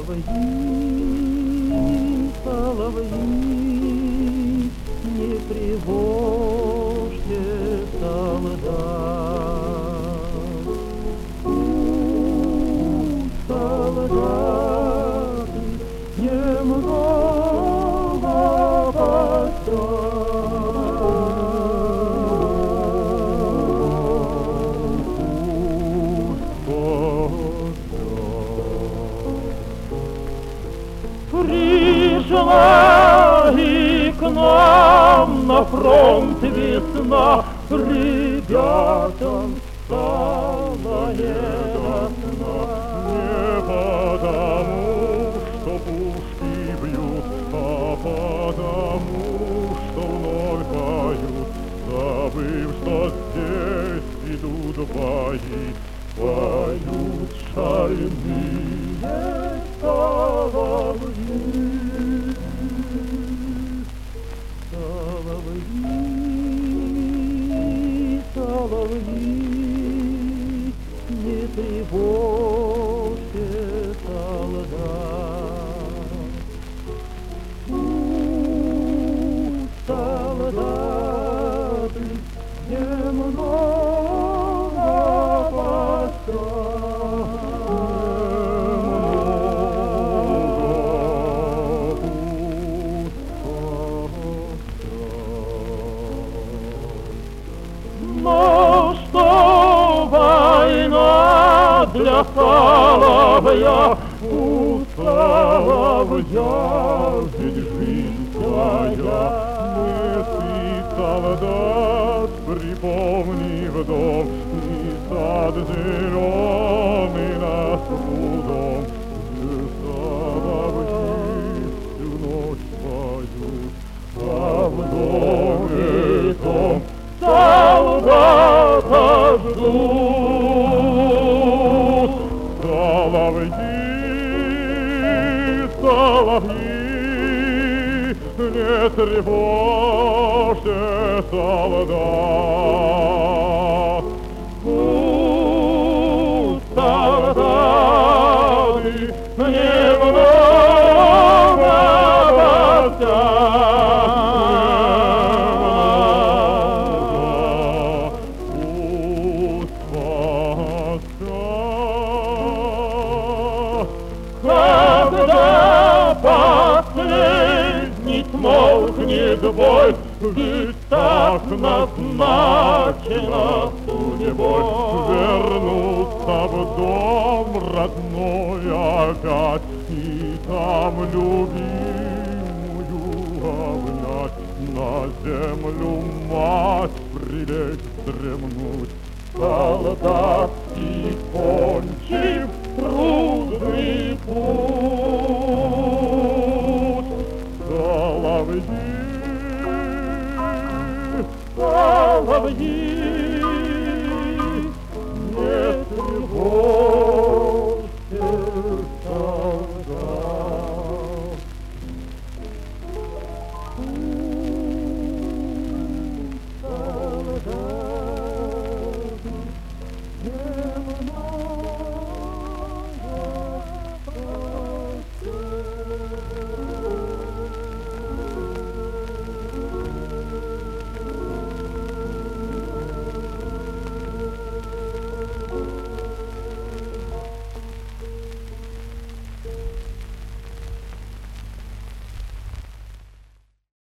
соловьи, не тревожьте солдат. Солдаты немного пришла и к нам на фронт весна, ребятам стало не до сна. Не потому, что пушки бьют, а потому, что вновь поют, забыв, что здесь идут бои, поют шальные соловьи. Соловьи, не тревожьте солдат. Солдаты немного но что война для соловья, у соловья Ведь жизнь твоя, не спит солдат, припомнив дом, и сад зеленый над прудом, где соловьи всю ночь поют, а в доме том солдата ждут. Соловьи, соловьи, не тревожьте солдат. Солдаты немного когда последний смолкнет бой, ведь так назначено судьбой Вернуться в дом родной опять, и там любимую обнять, на землю мать прилечь вздремнуть. солдатский кончив трудный путь. Соловьи, Соловьи,